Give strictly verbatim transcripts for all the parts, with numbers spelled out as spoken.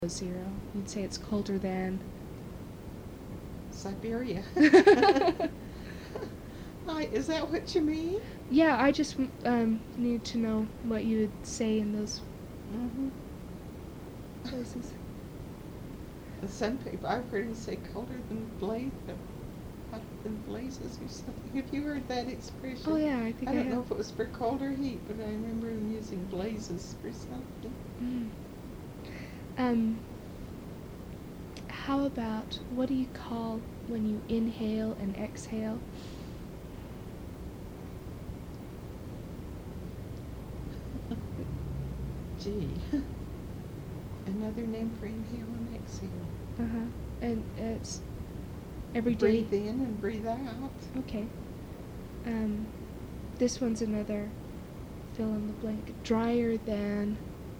zero. You'd say it's colder than Siberia. Hi, is that what you mean? Yeah, I just um, need to know what you would say in those Mm-hmm. places. Some people, I've heard him say colder than blaze, hotter than blazes or something. Have you heard that expression? Oh yeah, I think I, I don't have. know if it was for cold or heat, but I remember him using blazes for something. Mm. Um, how about, what do you call when you inhale and exhale? Gee. Another name for inhale and exhale. Uh-huh. And it's every day. Breathe in and breathe out. Okay. Um, this one's another fill in the blank. Drier than.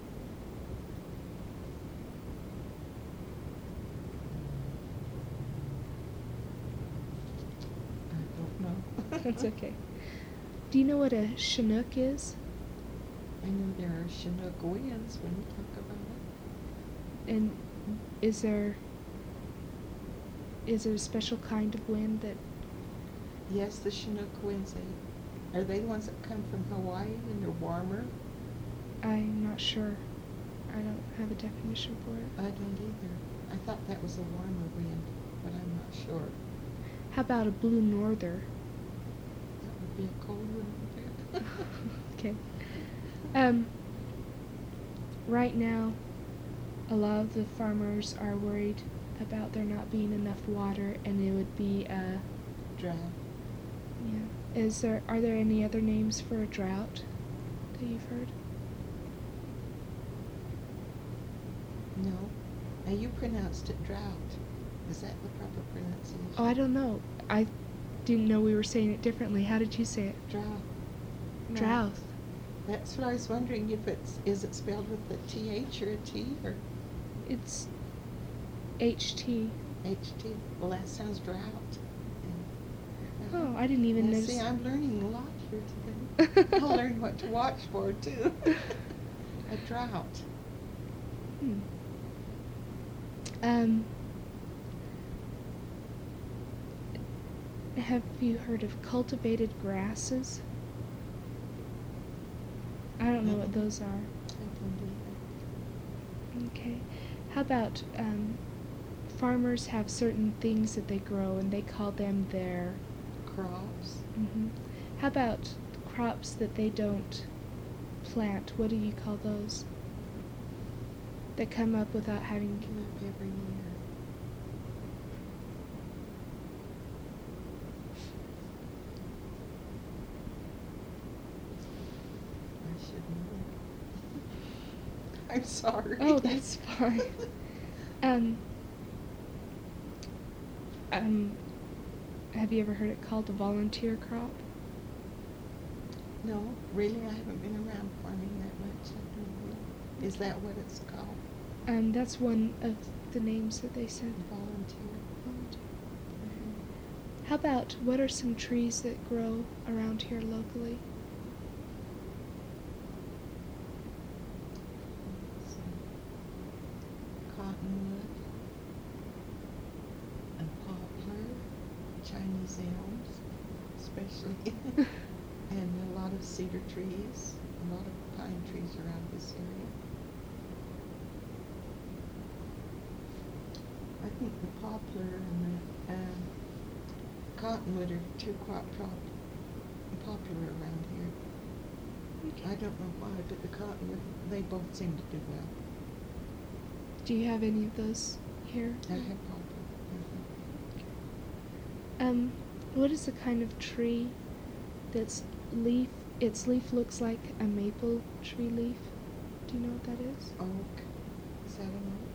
I don't know. That's okay. Do you know what a Chinook is? I know there are Chinook winds when you talk about it. And is there is there a special kind of wind that? Yes, the Chinook winds. They, are they the ones that come from Hawaii and they're warmer? I'm not sure. I don't have a definition for it. I don't either. I thought that was a warmer wind, but I'm not sure. How about a blue norther? That would be a cold one. Okay. Um, right now, a lot of the farmers are worried about there not being enough water, and it would be a Drought. yeah. Is there are there any other names for a drought that you've heard? No. Now you pronounced it drought. Is that the proper pronunciation? Oh, I don't know. I didn't know we were saying it differently. How did you say it? Drought. No. Drought. That's what I was wondering, if it's, is it spelled with a T H or a T or It's H T. H T? Well, that sounds drought. And, uh, Oh, I didn't even and notice. see, I'm learning a lot here today. I'll learn what to watch for, too. A drought. Hmm. Um, have you heard of cultivated grasses? I don't know what those are. I don't either. Okay. How about um, farmers have certain things that they grow and they call them their Crops. hmm How about crops that they don't plant? What do you call those? That come up without having. Come up every year. I should know. I'm sorry. Oh, that's fine. um. Um. Have you ever heard it called a volunteer crop? No, really, I haven't been around farming that much. I don't know. Is that what it's called? Um, that's one of the names that they said. Volunteer. Volunteer. Mhm. How about, what are some trees that grow around here locally? Let's see. Cottonwood, and poplar, Chinese elms, especially, and a lot of cedar trees, a lot of pine trees around this area. I think the poplar and the um, cottonwood are two crop prop popular around here. Okay. I don't know why, but the cottonwood, they both seem to do well. Do you have any of those here? I have poplar. Mhm. Um, what is the kind of tree that's leaf, its leaf looks like a maple tree leaf? Do you know what that is? Oak. Is that an oak?